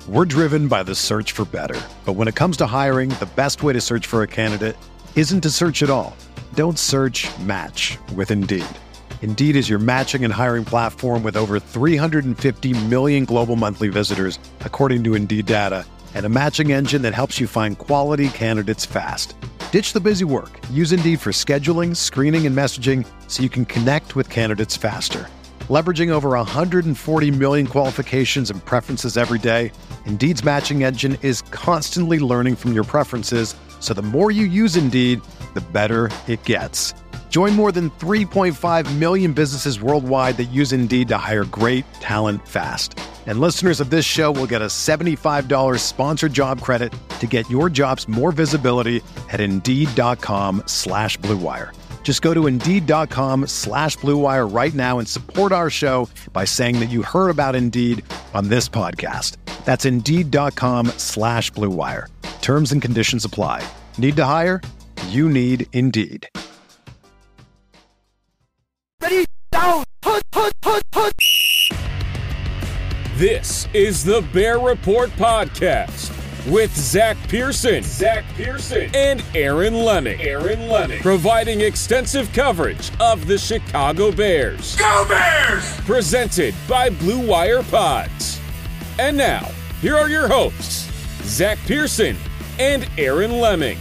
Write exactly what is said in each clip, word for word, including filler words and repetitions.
We're driven by the search for better. But when it comes to hiring, the best way to search for a candidate isn't to search at all. Don't search, match with Indeed. Indeed is your matching and hiring platform with over three hundred fifty million global monthly visitors, according to Indeed data, and a matching engine that helps you find quality candidates fast. Ditch the busy work. Use Indeed for scheduling, screening, and messaging so you can connect with candidates faster. Leveraging over one hundred forty million qualifications and preferences every day, Indeed's matching engine is constantly learning from your preferences, so the more you use Indeed, the better it gets. Join more than three point five million businesses worldwide that use Indeed to hire great talent fast. And listeners of this show will get a seventy-five dollars sponsored job credit to get your jobs more visibility at Indeed.com slash Blue Wire. Just go to Indeed.com slash Blue Wire right now and support our show by saying that you heard about Indeed on this podcast. That's Indeed.com slash Blue Wire. Terms and conditions apply. Need to hire? You need Indeed. Ready, down, put, put, put, put. This is the Bear Report Podcast with Zach Pearson, Zach Pearson, and Aaron Leming. Aaron Leming, providing extensive coverage of the Chicago Bears. Go Bears! Presented by Blue Wire Pods. And now, here are your hosts, Zach Pearson and Aaron Leming.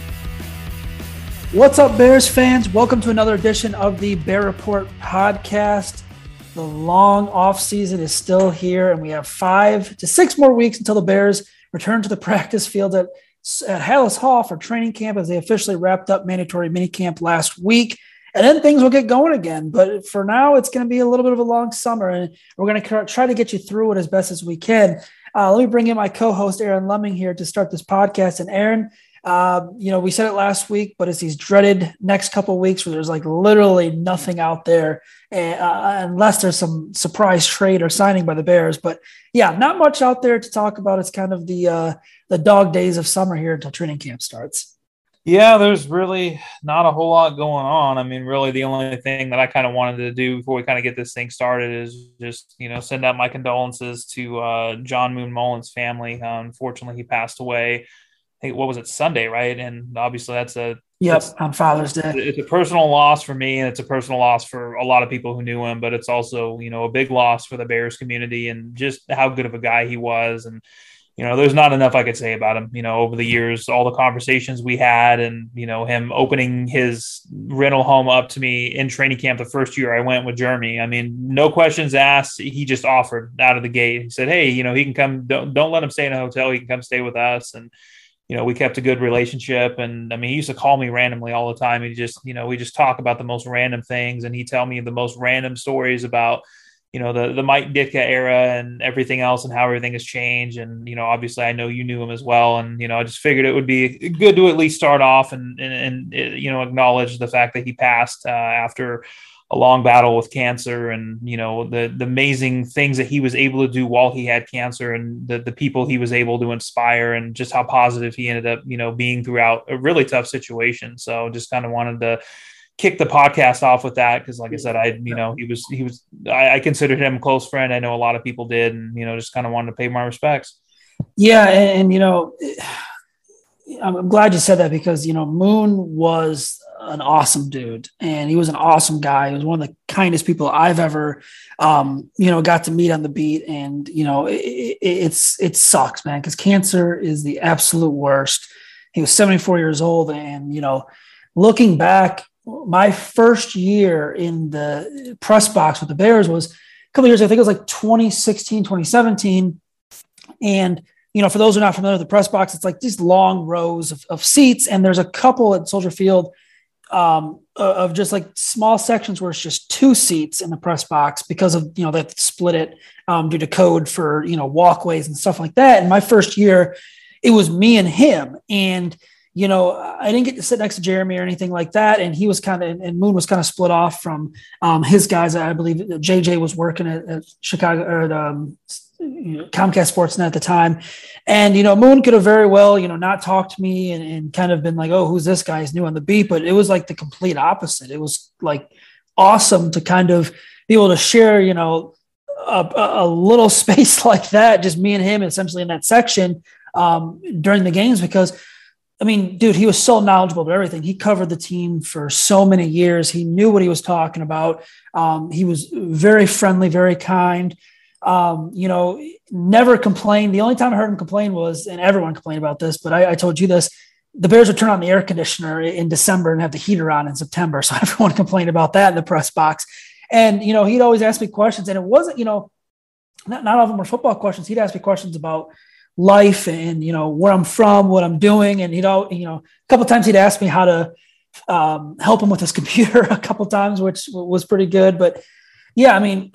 What's up, Bears fans? Welcome to another edition of the Bear Report Podcast. The long off season is still here, and we have five to six more weeks until the Bears return to the practice field at, at Halas Hall for training camp, as they officially wrapped up mandatory minicamp last week. And then things will get going again. But for now, it's going to be a little bit of a long summer, and we're going to try to get you through it as best as we can. Uh, let me bring in my co-host, Aaron Leming, here to start this podcast. And Aaron, uh, you know, we said it last week, but it's these dreaded next couple of weeks where there's like literally nothing out there uh, unless there's some surprise trade or signing by the Bears. But yeah, not much out there to talk about. It's kind of the uh, the dog days of summer here until training camp starts. Yeah, there's really not a whole lot going on. I mean, really the only thing that I kind of wanted to do before we kind of get this thing started is just, you know, send out my condolences to uh, John Moon Mullins' family. Uh, unfortunately, he passed away. I think, what was it, Sunday, right? And obviously that's a Yep, on Father's Day. It's a personal loss for me, and it's a personal loss for a lot of people who knew him, but it's also, you know, a big loss for the Bears community and just how good of a guy he was. And, you know, there's not enough I could say about him, you know, over the years, all the conversations we had and, you know, him opening his rental home up to me in training camp the first year I went with Jeremy. I mean, no questions asked. He just offered out of the gate. He said, hey, you know, he can come, don't, don't let him stay in a hotel. He can come stay with us. And, you know, we kept a good relationship. And I mean, he used to call me randomly all the time. He just, you know, we just talk about the most random things. And he'd tell me the most random stories about, you know, the, the Mike Ditka era and everything else and how everything has changed. And, you know, obviously I know you knew him as well. And, you know, I just figured it would be good to at least start off and, and, and you know, acknowledge the fact that he passed uh, after a long battle with cancer and, you know, the, the amazing things that he was able to do while he had cancer and the, the people he was able to inspire and just how positive he ended up, you know, being throughout a really tough situation. So just kind of wanted to kick the podcast off with that. Cause like I said, I, you know, he was, he was, I, I considered him a close friend. I know a lot of people did, and, you know, just kind of wanted to pay my respects. Yeah. And, and you know, I'm glad you said that because, you know, Moon was an awesome dude and he was an awesome guy. He was one of the kindest people I've ever, um, you know, got to meet on the beat. And, you know, it, it, it's, it sucks, man, because cancer is the absolute worst. He was seventy-four years old. And, you know, looking back, my first year in the press box with the Bears was a couple of years, I think it was like twenty sixteen, twenty seventeen. And, you know, for those who are not familiar with the press box, it's like these long rows of, of seats. And there's a couple at Soldier Field um, of just like small sections where it's just two seats in the press box because of, you know, they split it um, due to code for, you know, walkways and stuff like that. And my first year, it was me and him. And, you know, I didn't get to sit next to Jeremy or anything like that. And he was kind of, and Moon was kind of split off from um, his guys. I believe J J was working at, at Chicago or at, um, you know, Comcast Sportsnet at the time. And, you know, Moon could have very well, you know, not talked to me and, and kind of been like, oh, who's this guy? He's new on the beat. But it was like the complete opposite. It was like awesome to kind of be able to share, you know, a, a little space like that, just me and him essentially in that section um, during the games, because I mean, dude, he was so knowledgeable about everything. He covered the team for so many years. He knew what he was talking about. Um, he was very friendly, very kind. Um, you know, never complained. The only time I heard him complain was, and everyone complained about this, but I, I told you this, the Bears would turn on the air conditioner in December and have the heater on in September. So everyone complained about that in the press box. And, you know, he'd always ask me questions, and it wasn't, you know, not, not all of them were football questions. He'd ask me questions about life and, you know, where I'm from, what I'm doing. And he'd all, you know, a couple of times he'd ask me how to um, help him with his computer a couple of times, which was pretty good. But yeah, I mean,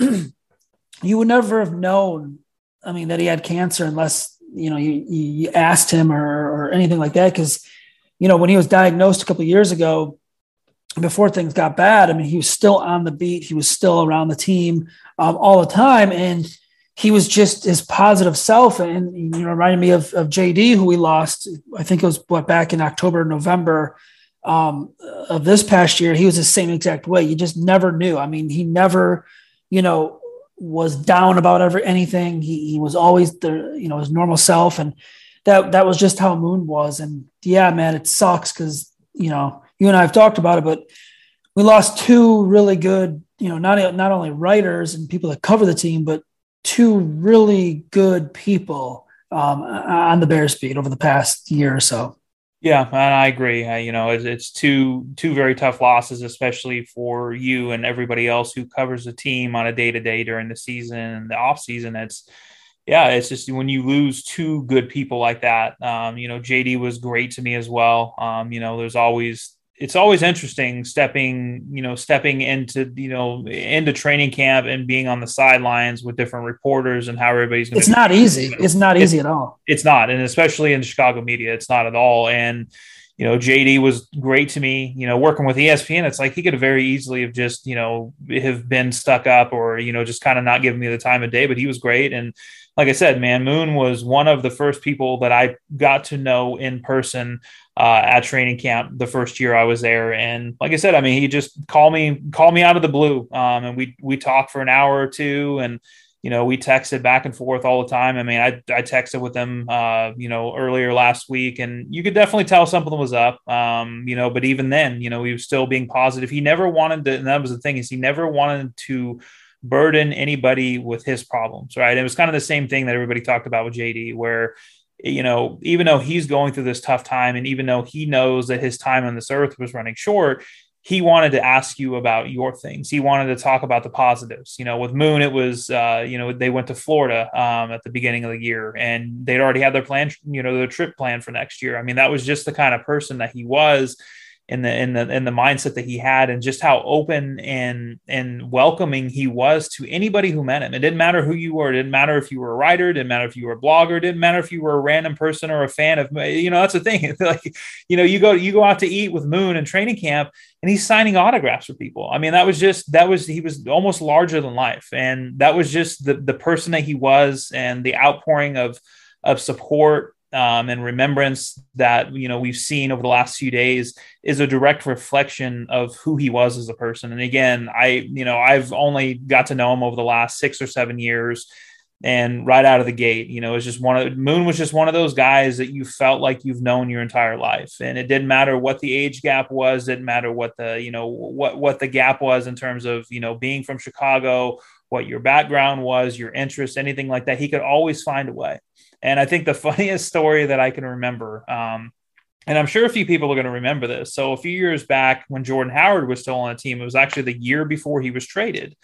you would never have known, I mean, that he had cancer unless, you know, you, you asked him or, or anything like that. Cause, you know, when he was diagnosed a couple of years ago, before things got bad, I mean, he was still on the beat. He was still around the team um, all the time. And he was just his positive self, and, you know, reminded me of, of J D, who we lost. I think it was what, back in October, November um, of this past year. He was the same exact way. You just never knew. I mean, he never, you know, was down about ever anything. He, he was always the, you know, his normal self. And that, that was just how Moon was. And yeah, man, it sucks. Cause, you know, you and I have talked about it, but we lost two really good, you know, not, not only writers and people that cover the team, but two really good people um, on the Bears beat over the past year or so. Yeah, and I agree. Uh, you know, it's, it's two two very tough losses, especially for you and everybody else who covers the team on a day to day during the season and the off season. It's yeah, it's just when you lose two good people like that. Um, you know, J D was great to me as well. Um, you know, there's always it's always interesting stepping, you know, stepping into, you know, into training camp and being on the sidelines with different reporters and how everybody's going to. It's not easy. It's not easy at all. It's not. And especially in the Chicago media, it's not at all. And, you know, J D was great to me, you know, working with E S P N. It's like he could have very easily have just, you know, have been stuck up or, you know, just kind of not giving me the time of day, but he was great. And like I said, man, Moon was one of the first people that I got to know in person uh, at training camp the first year I was there. And like I said, I mean, he just called me, called me out of the blue. Um, and we, we talked for an hour or two, and, you know, we texted back and forth all the time. I mean, I, I texted with him, uh, you know, earlier last week, and you could definitely tell something was up, um, you know, but even then, you know, he was still being positive. He never wanted to, and that was the thing, is he never wanted to burden anybody with his problems, right? It was kind of the same thing that everybody talked about with J D, where, you know, even though he's going through this tough time, and even though he knows that his time on this earth was running short, he wanted to ask you about your things. He wanted to talk about the positives. You know, with Moon, it was, uh, you know, they went to Florida um, at the beginning of the year, and they'd already had their plan, you know, their trip planned for next year. I mean, that was just the kind of person that he was, in the, in the, in the mindset that he had, and just how open and, and welcoming he was to anybody who met him. It didn't matter who you were. It didn't matter if you were a writer. It didn't matter if you were a blogger. It didn't matter if you were a random person or a fan of, you know, that's the thing. Like, you know, you go, you go out to eat with Moon in training camp, and he's signing autographs for people. I mean, that was just, that was, he was almost larger than life. And that was just the, the person that he was, and the outpouring of, of support Um, and remembrance that, you know, we've seen over the last few days is a direct reflection of who he was as a person. And again, I, you know, I've only got to know him over the last six or seven years, and right out of the gate, you know, it's just one of Moon was just one of those guys that you felt like you've known your entire life. And it didn't matter what the age gap was. Didn't matter what the, you know, what, what the gap was in terms of, you know, being from Chicago, what your background was, your interests, anything like that. He could always find a way. And I think the funniest story that I can remember, um, and I'm sure a few people are going to remember this. So a few years back, when Jordan Howard was still on the team, it was actually the year before he was traded.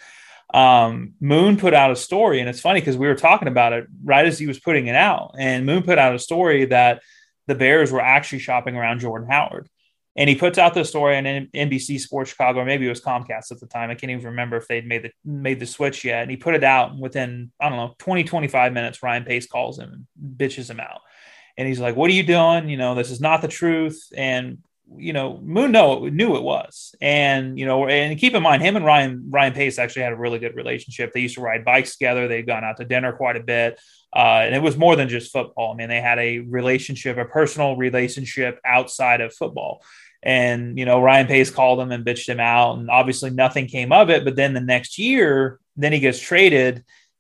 Um, Moon put out a story, and it's funny because we were talking about it right as he was putting it out. And Moon put out a story that the Bears were actually shopping around Jordan Howard. And he puts out the story on N B C Sports Chicago, or maybe it was Comcast at the time. I can't even remember if they'd made the made the switch yet. And he put it out, and within, I don't know, twenty, twenty-five minutes, Ryan Pace calls him and bitches him out. And he's like, "What are you doing? You know, this is not the truth." And, you know, Moon know, knew it was. And, you know, and keep in mind, him and Ryan, Ryan Pace actually had a really good relationship. They used to ride bikes together. They'd gone out to dinner quite a bit. Uh, and it was more than just football. I mean, they had a relationship, a personal relationship outside of football. And, you know, Ryan Pace called him and bitched him out, and obviously nothing came of it. But then the next year, then he gets traded,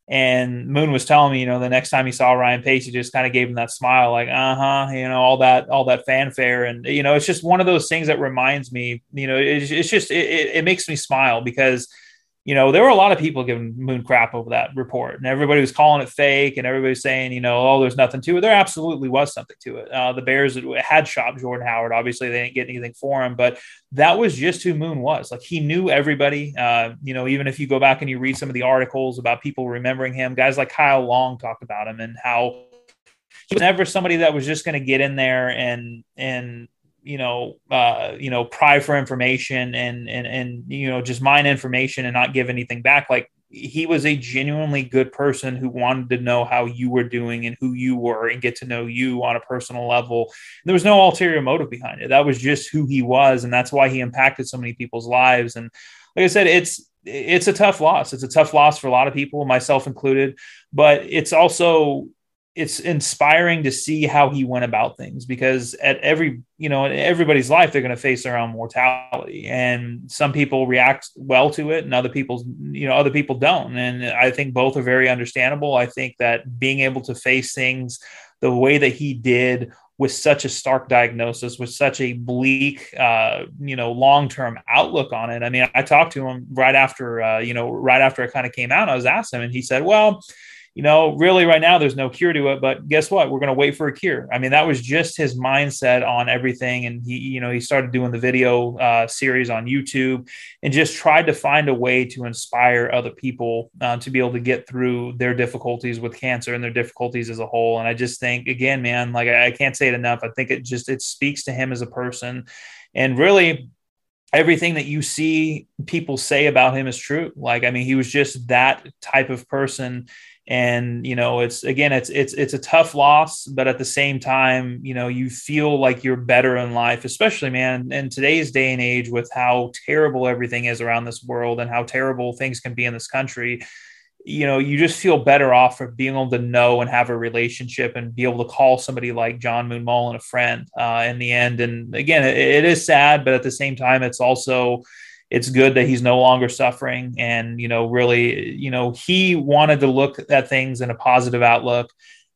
And Moon was telling me, you know, the next time he saw Ryan Pace, he just kind of gave him that smile, like, uh-huh, you know, all that, all that fanfare. And, you know, it's just one of those things that reminds me, you know, it's, it's just, it, it makes me smile because, you know, there were a lot of people giving Moon crap over that report, and everybody was calling it fake, and everybody's saying, you know, oh, there's nothing to it. There absolutely was something to it. Uh, the Bears had shopped Jordan Howard. Obviously, they didn't get anything for him, but that was just who Moon was. Like, he knew everybody. Uh, you know, even if you go back and you read some of the articles about people remembering him, guys like Kyle Long talked about him and how he was never somebody that was just going to get in there and and you know, uh, you know, pry for information and, and, and, you know, just mine information and not give anything back. Like, he was a genuinely good person who wanted to know how you were doing and who you were and get to know you on a personal level. There was no ulterior motive behind it. That was just who he was. And that's why he impacted so many people's lives. And like I said, it's, it's a tough loss. It's a tough loss for a lot of people, myself included, but it's also, it's inspiring to see how he went about things, because at every, you know, in everybody's life, they're going to face their own mortality, and some people react well to it and other people, you know, other people don't. And I think both are very understandable. I think that being able to face things the way that he did with such a stark diagnosis, with such a bleak, uh, you know, long-term outlook on it. I mean, I talked to him right after, uh, you know, right after it kind of came out. I was asking him, and he said, well, you know, really right now there's no cure to it, but guess what? We're going to wait for a cure. I mean, that was just his mindset on everything. And he, you know, he started doing the video uh, series on YouTube and just tried to find a way to inspire other people uh, to be able to get through their difficulties with cancer and their difficulties as a whole. And I just think, again, man, like I, I can't say it enough. I think it just, it speaks to him as a person, and really everything that you see people say about him is true. Like, I mean, he was just that type of person. And, you know, it's, again, it's, it's, it's a tough loss, but at the same time, you know, you feel like you're better in life, especially, man, in today's day and age with how terrible everything is around this world and how terrible things can be in this country. You know, you just feel better off for being able to know and have a relationship and be able to call somebody like John Moon Mullen a friend uh, in the end. And again, it, it is sad, but at the same time, it's also, it's good that he's no longer suffering. And, you know, really, you know, he wanted to look at things in a positive outlook.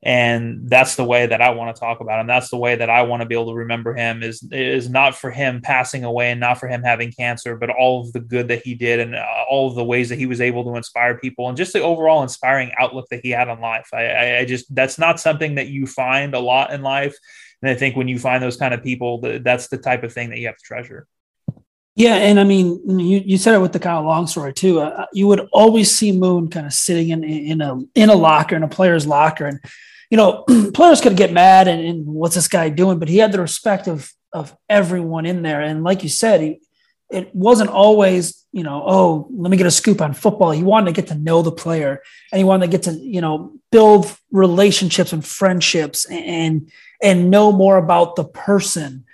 And that's the way that I want to talk about him. That's the way that I want to be able to remember him, is, is not for him passing away and not for him having cancer, but all of the good that he did and all of the ways that he was able to inspire people and just the overall inspiring outlook that he had on life. I, I, I just, that's not something that you find a lot in life. And I think when you find those kind of people, that's the type of thing that you have to treasure. Yeah, and I mean, you, you said it with the Kyle Long story too. Uh, you would always see Moon kind of sitting in in a in a locker, in a player's locker, and you know, players could get mad and, and what's this guy doing? But he had the respect of of everyone in there, and like you said, he, it wasn't always, you know, oh, let me get a scoop on football. He wanted to get to know the player, and he wanted to get to, you know, build relationships and friendships and and know more about the person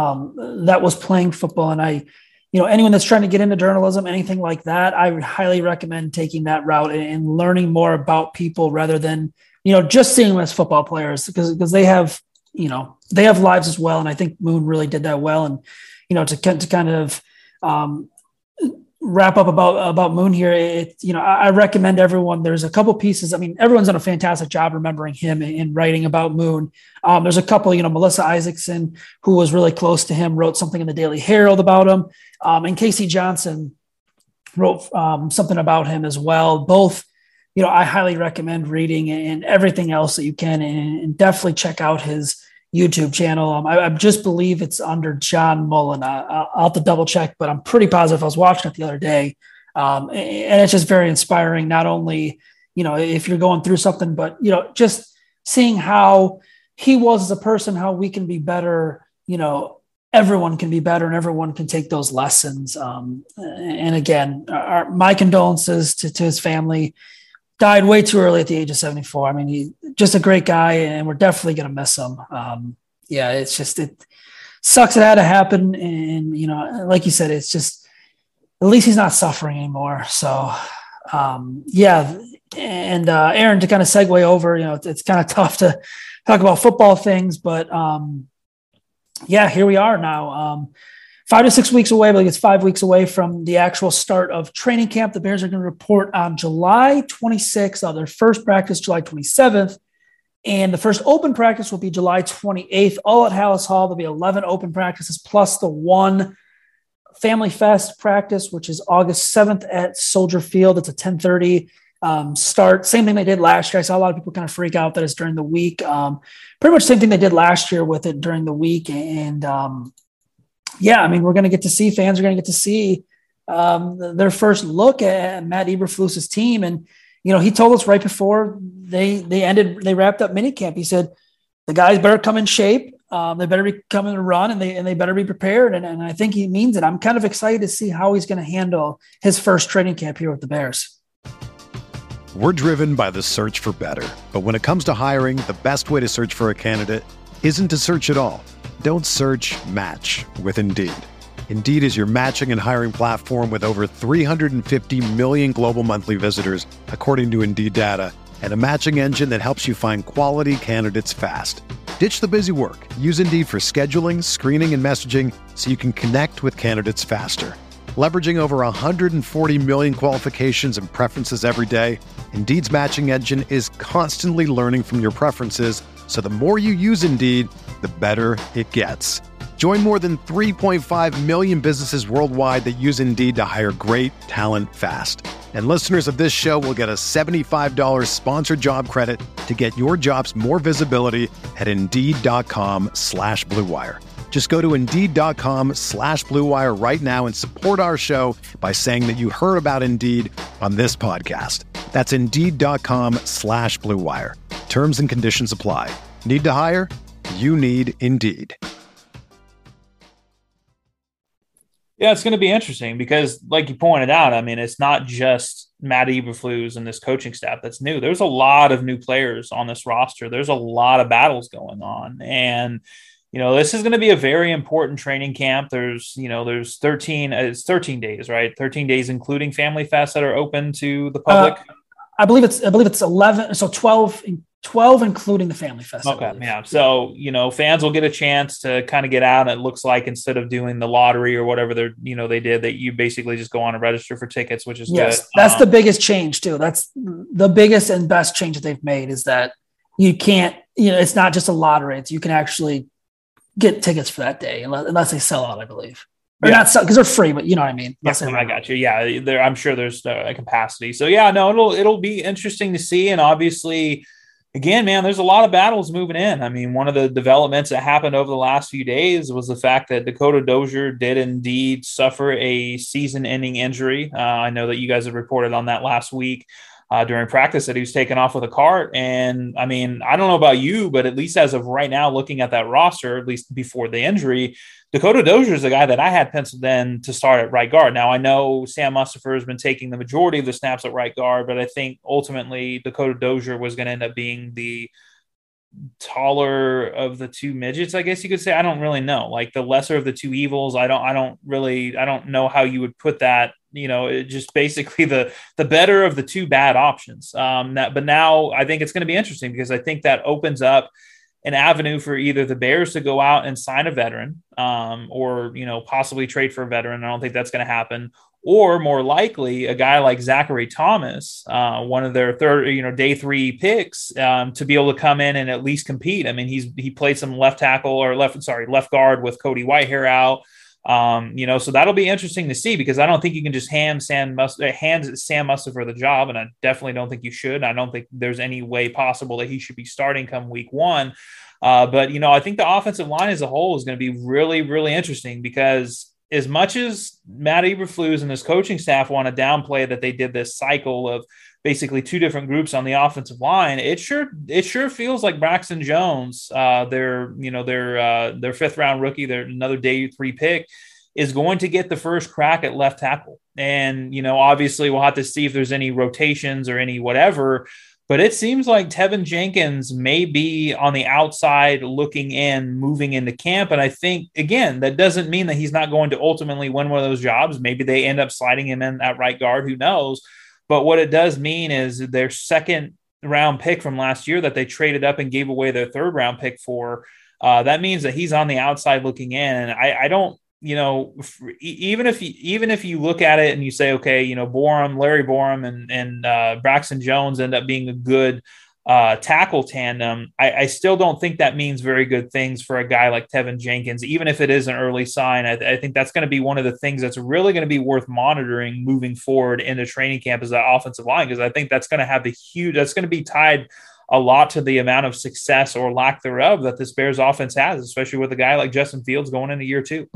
um, that was playing football. And I. You know, anyone that's trying to get into journalism, anything like that, I would highly recommend taking that route and, and learning more about people rather than, you know, just seeing them as football players, because because they have, you know, they have lives as well. And I think Moon really did that well. And, you know, to, to kind of um, wrap up about, about Moon here, it, you know, I, I recommend everyone, there's a couple pieces. I mean, everyone's done a fantastic job remembering him and, and writing about Moon. Um, there's a couple, you know, Melissa Isaacson, who was really close to him, wrote something in the Daily Herald about him. Um, and Casey Johnson wrote um, something about him as well. Both, you know, I highly recommend reading and everything else that you can, and, and definitely check out his YouTube channel. Um, I, I just believe it's under John Mullen. I, I'll have to double check, but I'm pretty positive. I was watching it the other day, um, and it's just very inspiring. Not only, you know, if you're going through something, but, you know, just seeing how he was as a person, how we can be better, you know, everyone can be better and everyone can take those lessons. Um, and again, our, my condolences to, to his family. Died way too early at the age of seventy-four. I mean, he just a great guy, and we're definitely going to miss him. Um, yeah, it's just, it sucks it had to happen. And, you know, like you said, it's just, at least he's not suffering anymore. So um, yeah. And uh, Aaron, to kind of segue over, you know, it's, it's kind of tough to talk about football things, but um, yeah, here we are now. Um, five to six weeks away, but it's five weeks away from the actual start of training camp. The Bears are going to report on July twenty-sixth, on their first practice, July twenty-seventh. And the first open practice will be July twenty-eighth, all at Halas Hall. There'll be eleven open practices plus the one Family Fest practice, which is August seventh at Soldier Field. It's a ten thirty um, start. Same thing they did last year. I saw a lot of people kind of freak out that it's during the week. Um, pretty much same thing they did last year with it during the week. And um, yeah, I mean, we're going to get to see, fans are going to get to see um, their first look at Matt Eberflus's team. And, you know, he told us right before they they ended, they wrapped up minicamp. He said, the guys better come in shape. Um, they better be coming to run and they and they better be prepared. And, and I think he means it. I'm kind of excited to see how he's going to handle his first training camp here with the Bears. We're driven by the search for better. But when it comes to hiring, the best way to search for a candidate isn't to search at all. Don't search, match with Indeed. Indeed is your matching and hiring platform with over three hundred fifty million global monthly visitors, according to Indeed data, and a matching engine that helps you find quality candidates fast. Ditch the busy work. Use Indeed for scheduling, screening, and messaging so you can connect with candidates faster. Leveraging over one hundred forty million qualifications and preferences every day, Indeed's matching engine is constantly learning from your preferences, so the more you use Indeed, the better it gets. Join more than three point five million businesses worldwide that use Indeed to hire great talent fast. And listeners of this show will get a seventy-five dollars sponsored job credit to get your jobs more visibility at Indeed.com slash Blue Wire. Just go to Indeed.com slash Blue Wire right now and support our show by saying that you heard about Indeed on this podcast. That's Indeed.com slash Blue Wire. Terms and conditions apply. Need to hire? You need Indeed. Yeah, it's going to be interesting because, like you pointed out, I mean, it's not just Matt Eberflus and this coaching staff that's new. There's a lot of new players on this roster. There's a lot of battles going on. And, you know, this is going to be a very important training camp. There's, you know, there's thirteen, uh, it's thirteen days, right? thirteen days, including Family Fest that are open to the public. Uh, I believe it's, I believe it's eleven. So twelve, twelve, including the Family Fest. Okay. Yeah. So, you know, fans will get a chance to kind of get out. And it looks like instead of doing the lottery or whatever they're, you know, they did, that you basically just go on and register for tickets, which is yes, good. That's um, the biggest change too. That's the biggest and best change that they've made, is that you can't, you know, it's not just a lottery. It's, you can actually get tickets for that day unless, unless they sell out, I believe. Or yeah. not sell, because they're free, but you know what I mean. Yeah, I got you. Yeah, there. I'm sure there's a capacity. So yeah, no, it'll it'll be interesting to see. And obviously, again, man, there's a lot of battles moving in. I mean, one of the developments that happened over the last few days was the fact that Dakota Dozier did indeed suffer a season-ending injury. Uh, I know that you guys have reported on that last week uh, during practice that he was taken off with a cart. And I mean, I don't know about you, but at least as of right now, looking at that roster, at least before the injury, Dakota Dozier is the guy that I had penciled in to start at right guard. Now, I know Sam Mustipher has been taking the majority of the snaps at right guard, but I think ultimately Dakota Dozier was going to end up being the taller of the two midgets, I guess you could say. I don't really know. Like the lesser of the two evils. I don't, I don't really, I don't know how you would put that. You know, it just basically the the better of the two bad options. Um, that, but now I think it's going to be interesting because I think that opens up an avenue for either the Bears to go out and sign a veteran um, or, you know, possibly trade for a veteran. I don't think that's going to happen. Or more likely a guy like Zachary Thomas, uh, one of their third, you know, day three picks um, to be able to come in and at least compete. I mean, he's, he played some left tackle or left, sorry, left guard with Cody Whitehair out. Um, you know, so that'll be interesting to see because I don't think you can just hand Sam Must hand Sam Mustipher the job. And I definitely don't think you should. I don't think there's any way possible that he should be starting come week one. Uh, but, you know, I think the offensive line as a whole is going to be really, really interesting because as much as Matt Eberflus and his coaching staff want to downplay that they did this cycle of basically two different groups on the offensive line, it sure it sure feels like Braxton Jones, uh, their you know their uh, their fifth round rookie, their another day three pick, is going to get the first crack at left tackle. And you know, obviously, we'll have to see if there's any rotations or any whatever. But it seems like Tevin Jenkins may be on the outside looking in, moving into camp. And I think, again, that doesn't mean that he's not going to ultimately win one of those jobs. Maybe they end up sliding him in at right guard. Who knows? But what it does mean is their second round pick from last year that they traded up and gave away their third round pick for, uh, that means that he's on the outside looking in. And I, I don't, you know, even if you, even if you look at it and you say, okay, you know, Borom, Larry Borom and, and uh, Braxton Jones end up being a good uh, tackle tandem, I, I still don't think that means very good things for a guy like Tevin Jenkins, even if it is an early sign. I, I think that's going to be one of the things that's really going to be worth monitoring moving forward into training camp is that offensive line, because I think that's going to have the huge, that's going to be tied a lot to the amount of success or lack thereof that this Bears offense has, especially with a guy like Justin Fields going into year two.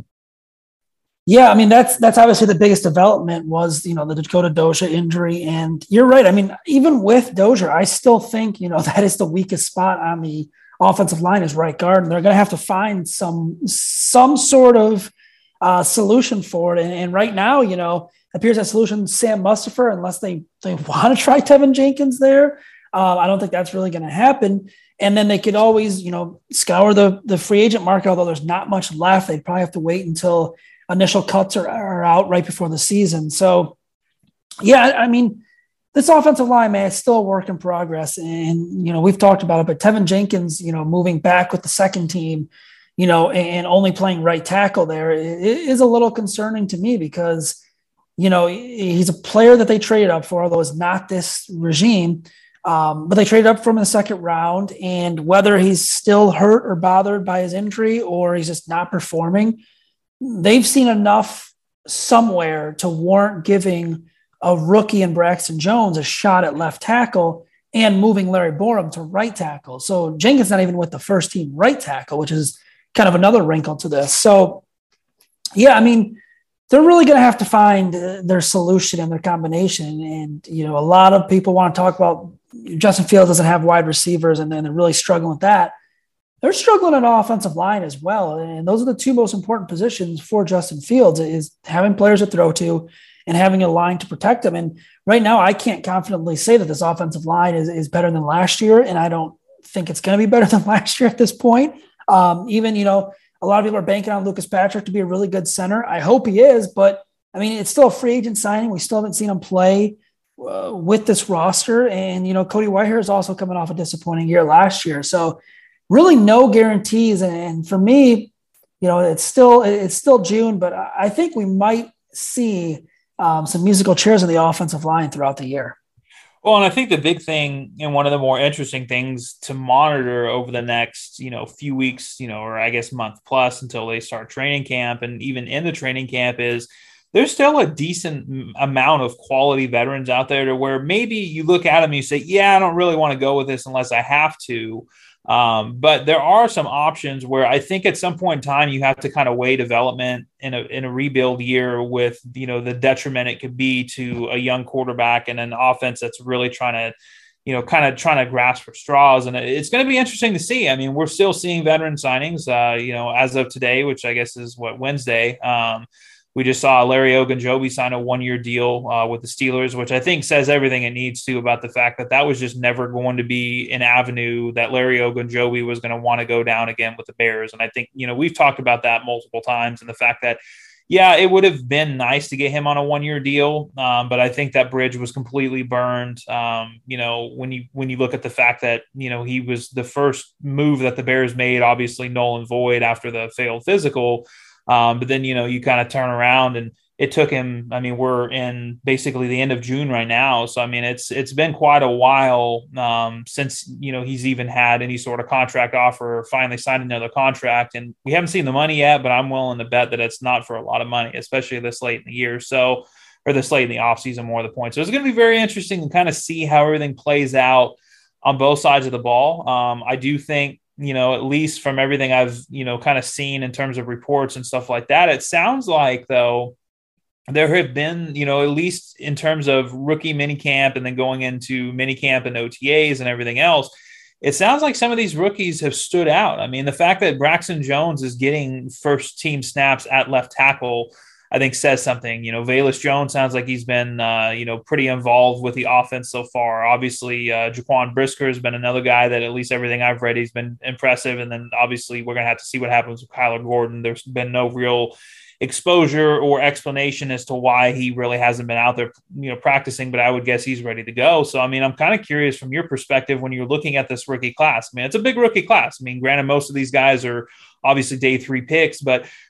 Yeah, I mean, that's that's obviously the biggest development was, you know, the Dakota Dozier injury. And you're right. I mean, even with Dozier, I still think, you know, that is the weakest spot on the offensive line is right guard. And they're going to have to find some some sort of uh, solution for it. And, and right now, you know, appears that solution Sam Mustipher, unless they, they want to try Tevin Jenkins there. Uh, I don't think that's really going to happen. And then they could always, you know, scour the, the free agent market, although there's not much left. They'd probably have to wait until initial cuts are, are out right before the season. So, yeah, I mean, this offensive line, man, it's still a work in progress. And, you know, we've talked about it, but Tevin Jenkins, you know, moving back with the second team, you know, and, and only playing right tackle there is a little concerning to me because, you know, he's a player that they traded up for, although it's not this regime. Um, but they traded up from the second round, and whether he's still hurt or bothered by his injury or he's just not performing, they've seen enough somewhere to warrant giving a rookie in Braxton Jones a shot at left tackle and moving Larry Borom to right tackle. So Jenkins not even with the first team right tackle, which is kind of another wrinkle to this. So, yeah, I mean, they're really going to have to find their solution and their combination. And, you know, a lot of people want to talk about Justin Fields doesn't have wide receivers and then they're really struggling with that. They're struggling at offensive line as well. And those are the two most important positions for Justin Fields is having players to throw to and having a line to protect them. And right now I can't confidently say that this offensive line is, is better than last year. And I don't think it's going to be better than last year at this point. Um, even, you know, a lot of people are banking on Lucas Patrick to be a really good center. I hope he is, but I mean, it's still a free agent signing. We still haven't seen him play uh, with this roster. And, you know, Cody Whitehair is also coming off a disappointing year last year. So really no guarantees. And for me, you know, it's still, it's still June, but I think we might see um, some musical chairs in the offensive line throughout the year. Well, and I think the big thing and one of the more interesting things to monitor over the next, you know, few weeks, you know, or I guess month plus until they start training camp and even in the training camp is there's still a decent amount of quality veterans out there to where maybe you look at them and you say, yeah, I don't really want to go with this unless I have to. Um, but there are some options where I think at some point in time you have to kind of weigh development in a in a rebuild year with, you know, the detriment it could be to a young quarterback and an offense that's really trying to, you know, kind of trying to grasp for straws. And it's going to be interesting to see. I mean, we're still seeing veteran signings, uh, you know, as of today, which I guess is what Wednesday. Um, We just saw Larry Ogunjobi sign a one-year deal uh, with the Steelers, which I think says everything it needs to about the fact that that was just never going to be an avenue that Larry Ogunjobi was going to want to go down again with the Bears. And I think, you know, we've talked about that multiple times and the fact that, yeah, it would have been nice to get him on a one-year deal, um, but I think that bridge was completely burned. Um, you know, when you when you look at the fact that, you know, he was the first move that the Bears made, obviously null and void after the failed physical. Um, but then, you know, you kind of turn around and it took him, I mean, we're in basically the end of June right now. So, I mean, it's, it's been quite a while um, since, you know, he's even had any sort of contract offer or finally signed another contract. And we haven't seen the money yet, but I'm willing to bet that it's not for a lot of money, especially this late in the year. So, or this late in the offseason, more of the point. So it's going to be very interesting to kind of see how everything plays out on both sides of the ball. Um, I do think, you know, at least from everything I've, you know, kind of seen in terms of reports and stuff like that, it sounds like, though, there have been, you know, at least in terms of rookie minicamp and then going into minicamp and O T As and everything else, it sounds like some of these rookies have stood out. I mean, the fact that Braxton Jones is getting first team snaps at left tackle, I think says something. You know, Velus Jones sounds like he's been, uh, you know, pretty involved with the offense so far. Obviously, uh, Jaquan Brisker has been another guy that at least everything I've read, he's been impressive. And then obviously we're going to have to see what happens with Kyler Gordon. There's been no real exposure or explanation as to why he really hasn't been out there, you know, practicing, but I would guess he's ready to go. So, I mean, I'm kind of curious from your perspective when you're looking at this rookie class. I mean, it's a big rookie class. I mean, granted, most of these guys are obviously day three picks, but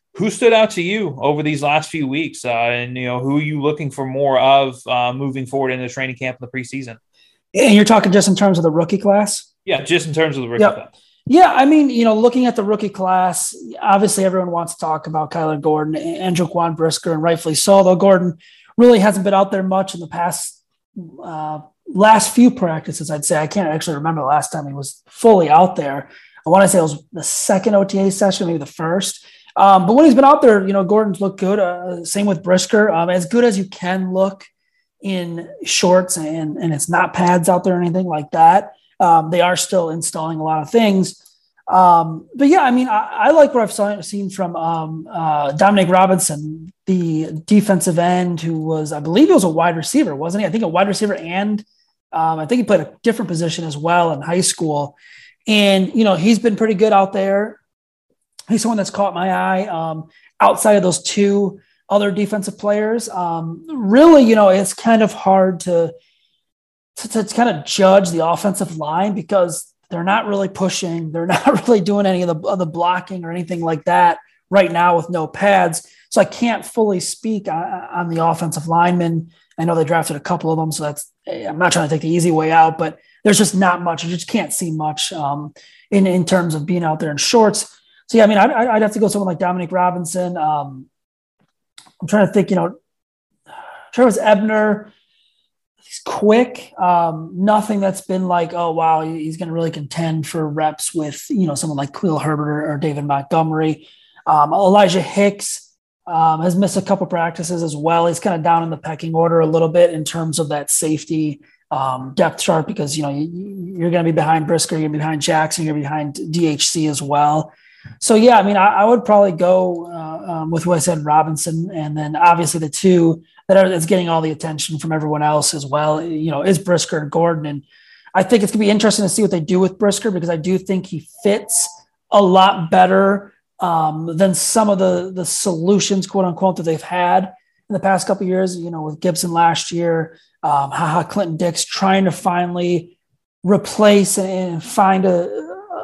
who stood out to you over these last few weeks? Uh, and, you know, who are you looking for more of uh, moving forward in the training camp in the preseason? And you're talking just in terms of the rookie class? Yeah, just in terms of the rookie yep. class. Yeah, I mean, you know, looking at the rookie class, obviously everyone wants to talk about Kyler Gordon and Jaquan Brisker, and rightfully so, though Gordon really hasn't been out there much in the past uh, last few practices, I'd say. I can't actually remember the last time he was fully out there. I want to say it was the second O T A session, maybe the first. Um, but when he's been out there, you know, Gordon's looked good. Uh, same with Brisker. Um, as good as you can look in shorts, and, and it's not pads out there or anything like that. Um, they are still installing a lot of things. Um, but yeah, I mean, I, I like what I've saw, seen from um, uh, Dominic Robinson, the defensive end, who was, I believe he was a wide receiver, wasn't he? I think a wide receiver, and um, I think he played a different position as well in high school. And, you know, he's been pretty good out there. He's someone that's caught my eye um, outside of those two other defensive players. Um, really, you know, it's kind of hard to, to, to kind of judge the offensive line because they're not really pushing. They're not really doing any of the, of the blocking or anything like that right now with no pads. So I can't fully speak on, on the offensive linemen. I know they drafted a couple of them, so that's, I'm not trying to take the easy way out, but there's just not much. You just can't see much um, in, in terms of being out there in shorts. So yeah, I mean, I'd, I'd have to go someone like Dominic Robinson. Um, I'm trying to think, you know, Travis Ebner, he's quick. Um, nothing that's been like, oh, wow, he's going to really contend for reps with, you know, someone like Khalil Herbert or, or David Montgomery. Um, Elijah Hicks um, has missed a couple practices as well. He's kind of down in the pecking order a little bit in terms of that safety um, depth chart because, you know, you, you're going to be behind Brisker, you're going to be behind Jackson, you're going to be behind D H C as well. So, yeah, I mean, I, I would probably go uh, um, with what I said, Robinson, and then obviously the two that are that's getting all the attention from everyone else as well, you know, is Brisker and Gordon. And I think it's going to be interesting to see what they do with Brisker because I do think he fits a lot better um, than some of the, the solutions, quote unquote, that they've had in the past couple of years, you know, with Gibson last year, um, how Clinton Dix trying to finally replace and find a,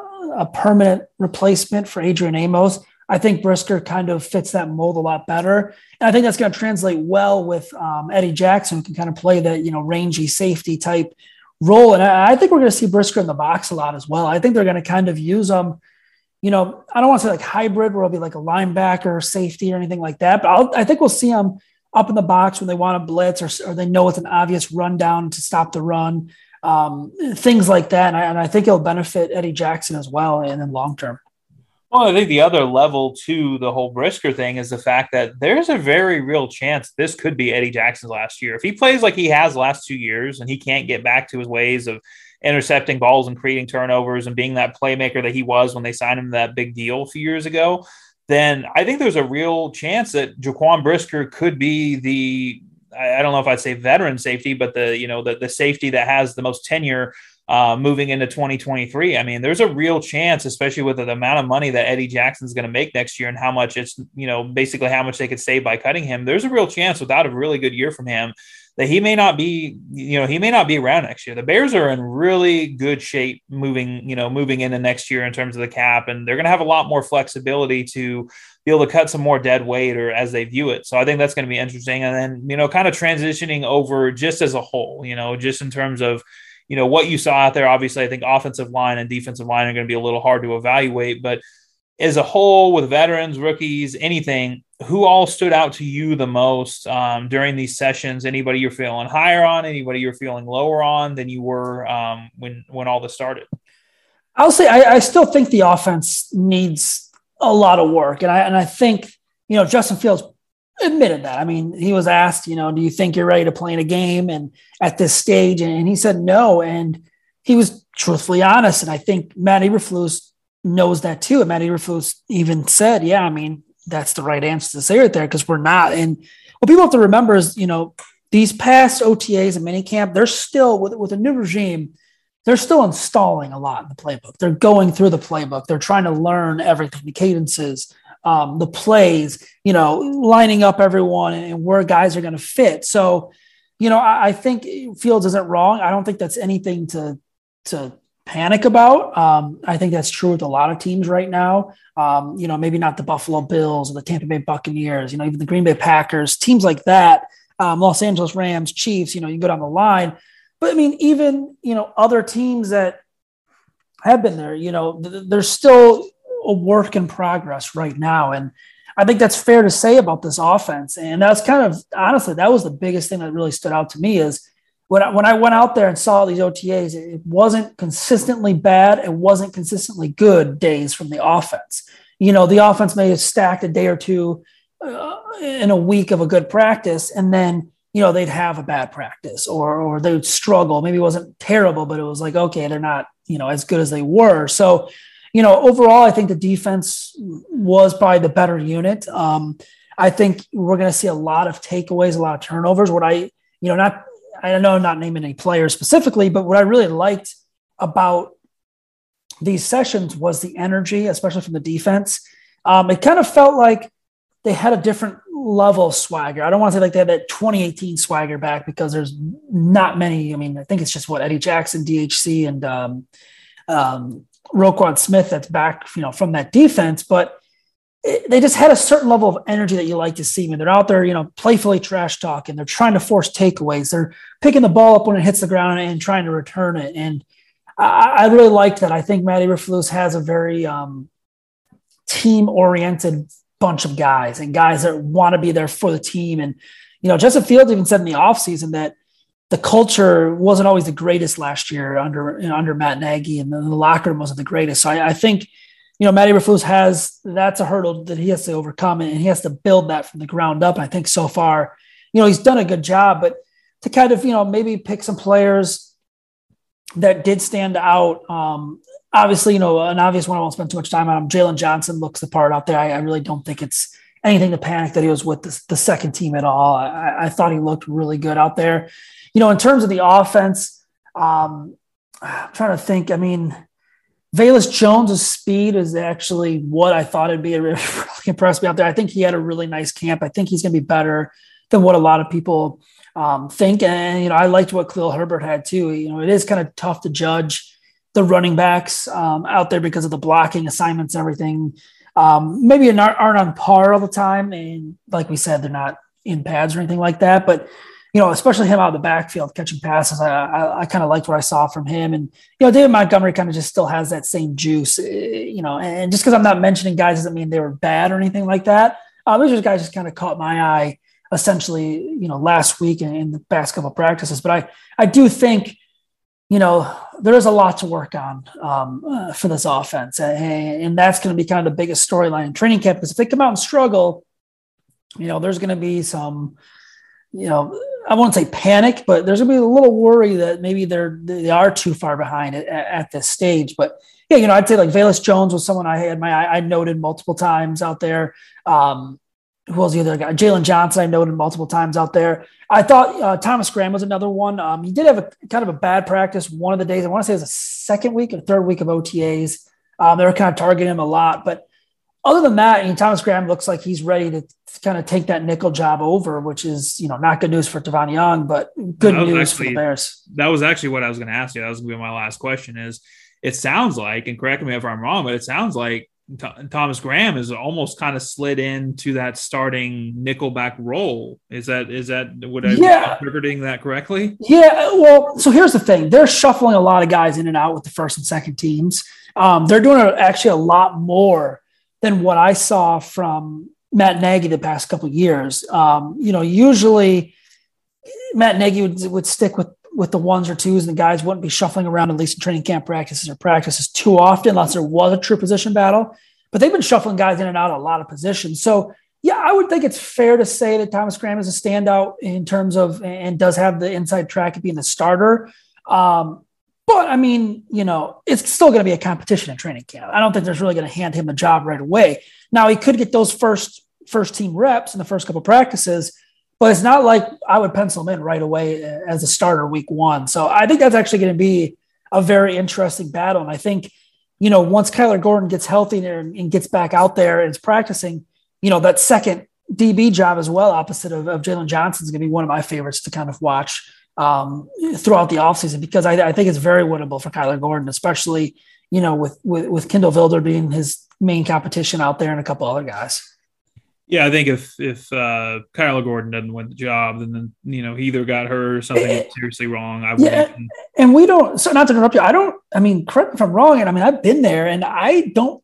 a permanent replacement for Adrian Amos. I think Brisker kind of fits that mold a lot better. And I think that's going to translate well with um, Eddie Jackson, who can kind of play that, you know, rangy safety type role. And I, I think we're going to see Brisker in the box a lot as well. I think they're going to kind of use him, you know, I don't want to say like hybrid where it'll be like a linebacker or safety or anything like that, but I'll, I think we'll see him up in the box when they want to blitz or, or they know it's an obvious rundown to stop the run. Um, things like that. And I, and I think it'll benefit Eddie Jackson as well and then long term. Well, I think the other level to the whole Brisker thing is the fact that there's a very real chance this could be Eddie Jackson's last year. If he plays like he has the last two years and he can't get back to his ways of intercepting balls and creating turnovers and being that playmaker that he was when they signed him to that big deal a few years ago, then I think there's a real chance that Jaquan Brisker could be the, I don't know if I'd say veteran safety, but the, you know, the, the safety that has the most tenure uh, moving into twenty twenty-three. I mean, there's a real chance, especially with the amount of money that Eddie Jackson's going to make next year and how much it's, you know, basically how much they could save by cutting him. There's a real chance without a really good year from him that he may not be, you know, he may not be around next year. The Bears are in really good shape moving, you know, moving into next year in terms of the cap, and they're going to have a lot more flexibility to be able to cut some more dead weight or as they view it. So I think that's going to be interesting. And then, you know, kind of transitioning over just as a whole, you know, just in terms of, you know, what you saw out there. Obviously, I think offensive line and defensive line are going to be a little hard to evaluate, but as a whole, with veterans, rookies, anything, who all stood out to you the most um, during these sessions? Anybody you're feeling higher on? Anybody you're feeling lower on than you were um, when when all this started? I'll say I, I still think the offense needs a lot of work, and I and I think you know Justin Fields admitted that. I mean, he was asked, you know, do you think you're ready to play in a game and at this stage, and, and he said no, and he was truthfully honest. And I think Matt Eberflus knows that too. And Matt Eberflus even said, yeah, I mean, that's the right answer to say right there because we're not. And what people have to remember is, you know, these past O T As and minicamp, they're still, with, with a new regime, they're still installing a lot in the playbook. They're going through the playbook. They're trying to learn everything, the cadences, um, the plays, you know, lining up everyone and where guys are going to fit. So, you know, I, I think Fields isn't wrong. I don't think that's anything to, to panic about. Um, I think that's true with a lot of teams right now. Um, you know, maybe not the Buffalo Bills or the Tampa Bay Buccaneers, you know, even the Green Bay Packers, teams like that, um, Los Angeles Rams, Chiefs, you know, you go down the line. But I mean, even, you know, other teams that have been there, you know, th- there's still a work in progress right now. And I think that's fair to say about this offense. And that's kind of, honestly, that was the biggest thing that really stood out to me is when I, when I went out there and saw these O T As, it wasn't consistently bad. It wasn't consistently good days from the offense. You know, the offense may have stacked a day or two uh, in a week of a good practice, and then, you know, they'd have a bad practice or, or they would struggle. Maybe it wasn't terrible, but it was like, okay, they're not, you know, as good as they were. So, you know, overall, I think the defense was probably the better unit. Um, I think we're going to see a lot of takeaways, a lot of turnovers. What I, you know, not, I know I'm not naming any players specifically, but what I really liked about these sessions was the energy, especially from the defense. Um, it kind of felt like they had a different level of swagger. I don't want to say like they had that twenty eighteen swagger back because there's not many. I mean, I think it's just what Eddie Jackson, D H C, and um, um, Roquan Smith that's back, you know, from that defense. But it, they just had a certain level of energy that you like to see when they're out there, you know, playfully trash talking. They're trying to force takeaways. They're picking the ball up when it hits the ground and trying to return it. And I, I really liked that. I think Matt Eberflus has a very um, team-oriented bunch of guys and guys that want to be there for the team. And, you know, Justin Fields even said in the offseason that the culture wasn't always the greatest last year under, you know, under Matt Nagy, and the, the locker room wasn't the greatest. So I, I think, you know, Matt Eberflus has, that's a hurdle that he has to overcome, and he has to build that from the ground up. And I think so far, you know, he's done a good job, but to kind of, you know, maybe pick some players that did stand out. Um, obviously, you know, an obvious one I won't spend too much time on him. Jalen Johnson looks the part out there. I, I really don't think it's anything to panic that he was with the, the second team at all. I, I thought he looked really good out there. You know, in terms of the offense, um, I'm trying to think. I mean, Velus Jones' speed is actually what I thought it'd be. It really impressed me out there. I think he had a really nice camp. I think he's going to be better than what a lot of people um, think. And, you know, I liked what Khalil Herbert had too. You know, it is kind of tough to judge the running backs um, out there because of the blocking assignments and everything. Um, maybe not, aren't on par all the time. And like we said, they're not in pads or anything like that. But, you know, especially him out of the backfield catching passes, I, I, I kind of liked what I saw from him. And, you know, David Montgomery kind of just still has that same juice, you know, and just because I'm not mentioning guys doesn't mean they were bad or anything like that. Uh, those guys just kind of caught my eye essentially, you know, last week and in the past couple of practices. But I, I do think, you know, there is a lot to work on um, uh, for this offense. And, and that's going to be kind of the biggest storyline in training camp, because if they come out and struggle, you know, there's going to be some, you know, I won't say panic, but there's going to be a little worry that maybe they're, they are too far behind at, at this stage. But yeah, you know, I'd say like Velus Jones was someone I had my eye, I noted multiple times out there. Um, who was the other guy? Jalen Johnson, I noted multiple times out there. I thought uh, Thomas Graham was another one. Um, he did have a kind of a bad practice one of the days. I want to say it was the second week or third week of O T As. Um, they were kind of targeting him a lot. But other than that, I mean, Thomas Graham looks like he's ready to kind of take that nickel job over, which is, you know, not good news for Tavon Young, but good news actually, for the Bears. That was actually what I was going to ask you. That was going to be my last question is, it sounds like, and correct me if I'm wrong, but it sounds like Th- Thomas Graham is almost kind of slid into that starting nickelback role. Is that, is that, would I yeah. be interpreting that correctly? Yeah. Well, so here's the thing. They're shuffling a lot of guys in and out with the first and second teams. Um, they're doing a, actually a lot more than what I saw from Matt Nagy the past couple of years. Um, you know, usually Matt Nagy would, would stick with, with the ones or twos, and the guys wouldn't be shuffling around, at least in training camp practices or practices, too often, unless there was a true position battle. But they've been shuffling guys in and out of a lot of positions. So, yeah, I would think it's fair to say that Thomas Graham is a standout in terms of, and does have the inside track of being the starter. Um, but, I mean, you know, it's still going to be a competition in training camp. I don't think there's really going to hand him a job right away. Now, he could get those first first team reps in the first couple of practices, but it's not like I would pencil him in right away as a starter week one. So I think that's actually going to be a very interesting battle. And I think, you know, once Kyler Gordon gets healthy and, and gets back out there and is practicing, you know, that second D B job as well, opposite of, of Jalen Johnson, is going to be one of my favorites to kind of watch um, throughout the offseason, because I, I think it's very winnable for Kyler Gordon, especially, you know, with, with, with Kindle Wilder being his main competition out there and a couple other guys. Yeah, I think if if uh, Kyler Gordon doesn't win the job, then, then you know he either got hurt or something it, seriously wrong. I yeah, wouldn't. And we don't. So not to interrupt you, I don't. I mean, correct me if I'm wrong. And I mean, I've been there, and I don't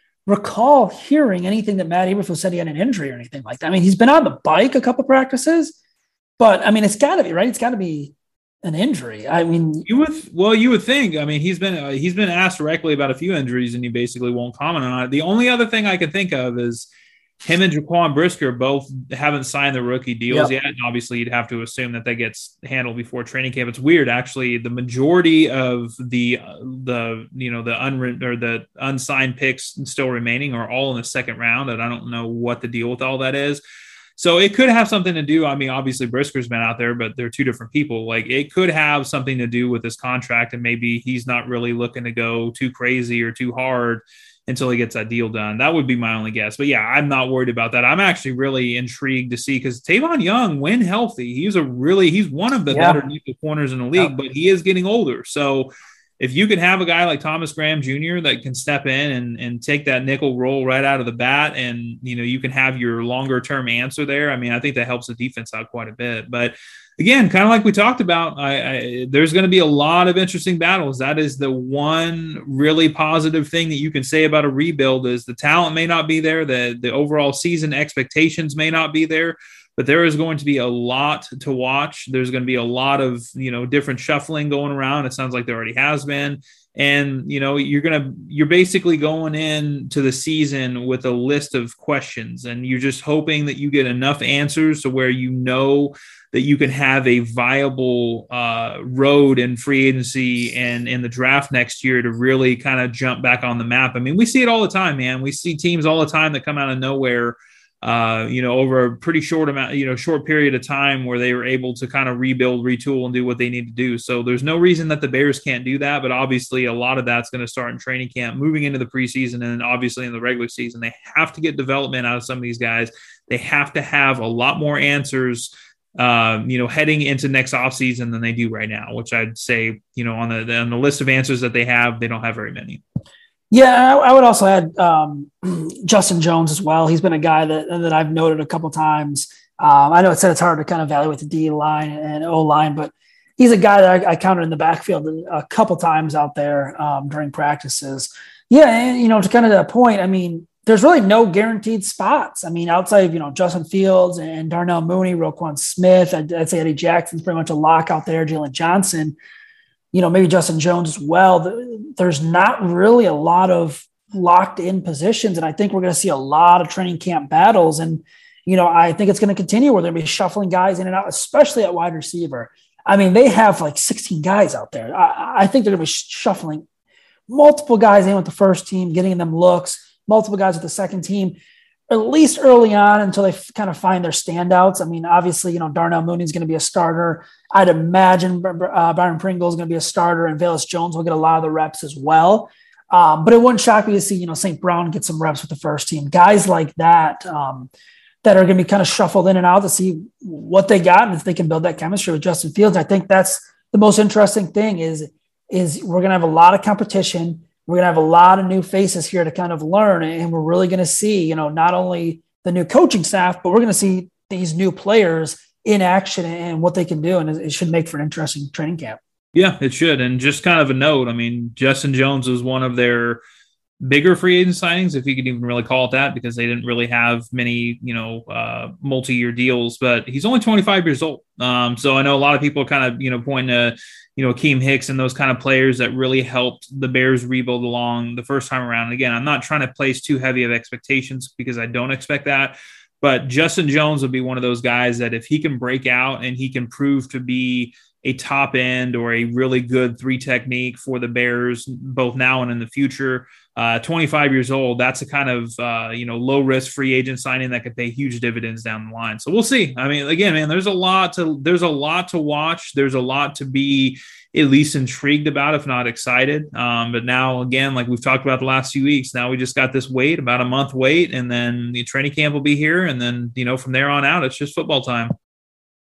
recall hearing anything that Matt Eberflus said he had an injury or anything like that. I mean, he's been on the bike a couple practices, but I mean, it's got to be right. It's got to be an injury. I mean, you would well, you would think. I mean, he's been uh, he's been asked directly about a few injuries, and he basically won't comment on it. The only other thing I can think of is him and Jaquan Brisker both haven't signed the rookie deals yep. yet. And obviously, you'd have to assume that that gets handled before training camp. It's weird, actually. The majority of the uh, the you know the unwritten or the unsigned picks still remaining are all in the second round, and I don't know what the deal with all that is. So it could have something to do. I mean, obviously Brisker's been out there, but they're two different people. Like it could have something to do with his contract, and maybe he's not really looking to go too crazy or too hard until he gets that deal done. That would be my only guess. But yeah, I'm not worried about that. I'm actually really intrigued to see, because Tavon Young, when healthy, he's a really, he's one of the yeah. better nickel corners in the league, yeah. but he is getting older. So if you can have a guy like Thomas Graham Junior that can step in and, and take that nickel role right out of the bat, and, you know, you can have your longer term answer there. I mean, I think that helps the defense out quite a bit. But again, kind of like we talked about, I, I, there's going to be a lot of interesting battles. That is the one really positive thing that you can say about a rebuild is the talent may not be there. The, the overall season expectations may not be there, but there is going to be a lot to watch. There's going to be a lot of, you know, different shuffling going around. It sounds like there already has been. And, you know, you're going to, you're basically going into the season with a list of questions, and you're just hoping that you get enough answers to where you know that you can have a viable uh, road in free agency and in the draft next year to really kind of jump back on the map. I mean, we see it all the time, man. We see teams all the time that come out of nowhere, uh, you know, over a pretty short amount, you know, short period of time where they were able to kind of rebuild, retool, and do what they need to do. So there's no reason that the Bears can't do that, but obviously a lot of that's going to start in training camp, moving into the preseason, and obviously in the regular season. They have to get development out of some of these guys. They have to have a lot more answers, um, you know, heading into next offseason than they do right now, which I'd say, you know, on the, on the list of answers that they have, they don't have very many. Yeah, I, I would also add um, Justin Jones as well. He's been a guy that that I've noted a couple times. Um, I know it said it's hard to kind of evaluate the D line and O line, but he's a guy that I, I counted in the backfield a couple times out there um, during practices. Yeah, and, you know, to kind of that point, I mean, there's really no guaranteed spots. I mean, outside of, you know, Justin Fields and Darnell Mooney, Roquan Smith, I'd, I'd say Eddie Jackson's pretty much a lock out there, Jalen Johnson, you know, maybe Justin Jones as well. There's not really a lot of locked in positions. And I think we're going to see a lot of training camp battles. And, you know, I think it's going to continue where they're going to be shuffling guys in and out, especially at wide receiver. I mean, they have like sixteen guys out there. I, I think they're going to be shuffling multiple guys in with the first team, getting them looks, multiple guys with the second team, at least early on until they f- kind of find their standouts. I mean, obviously, you know, Darnell Mooney is going to be a starter. I'd imagine uh, Byron Pringle is going to be a starter, and Velus Jones will get a lot of the reps as well. Um, but it wouldn't shock me to see, you know, Saint Brown get some reps with the first team. Guys like that um, that are going to be kind of shuffled in and out to see what they got and if they can build that chemistry with Justin Fields. I think that's the most interesting thing is, is we're going to have a lot of competition. We're going to have a lot of new faces here to kind of learn, and we're really going to see, you know, not only the new coaching staff, but we're going to see these new players in action and what they can do. And it should make for an interesting training camp. Yeah, it should. And just kind of a note, I mean, Justin Jones was one of their bigger free agent signings, if you could even really call it that, because they didn't really have many, you know, uh, multi-year deals, but he's only twenty-five years old. Um, so I know a lot of people are kind of, you know, pointing to, you know, Akeem Hicks and those kind of players that really helped the Bears rebuild along the first time around. And again, I'm not trying to place too heavy of expectations because I don't expect that, but Justin Jones would be one of those guys that if he can break out and he can prove to be a top end or a really good three technique for the Bears, both now and in the future, uh, twenty-five years old, that's a kind of, uh, you know, low risk free agent signing that could pay huge dividends down the line. So we'll see. I mean, again, man, there's a lot to, there's a lot to watch. There's a lot to be at least intrigued about, if not excited. Um, but now again, like we've talked about the last few weeks, now we just got this wait, about a month wait, and then the training camp will be here. And then, you know, from there on out, it's just football time.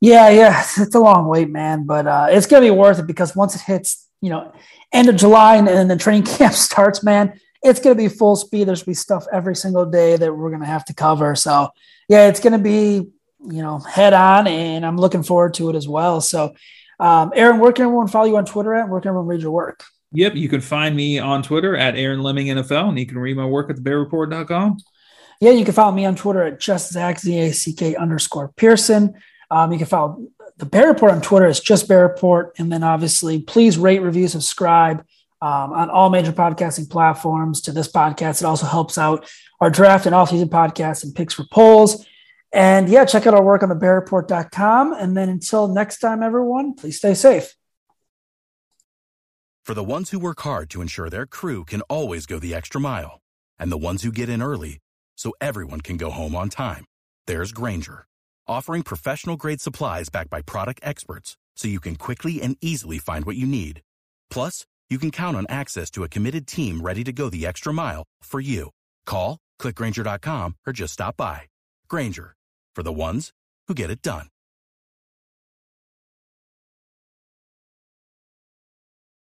Yeah, yeah, it's a long wait, man, but uh, it's gonna be worth it because once it hits, you know, end of July and, and the training camp starts, man, it's gonna be full speed. There's gonna be stuff every single day that we're gonna have to cover. So yeah, it's gonna be, you know, head on, and I'm looking forward to it as well. So, um, Aaron, where can everyone follow you on Twitter at? Where can everyone read your work? Yep, you can find me on Twitter at Aaron Lemming N F L, and you can read my work at the bear report dot com. Yeah, you can follow me on Twitter at just Zach, Z A C K underscore Pearson. Um, you can follow the Bear Report on Twitter. It's just Bear Report. And then obviously, please rate, review, subscribe um, on all major podcasting platforms to this podcast. It also helps out our draft and off-season podcasts and picks for polls. And yeah, check out our work on the bear report dot com. And then until next time, everyone, please stay safe. For the ones who work hard to ensure their crew can always go the extra mile, and the ones who get in early so everyone can go home on time, there's Grainger, offering professional-grade supplies backed by product experts so you can quickly and easily find what you need. Plus, you can count on access to a committed team ready to go the extra mile for you. Call, click Grainger dot com, or just stop by. Grainger, for the ones who get it done.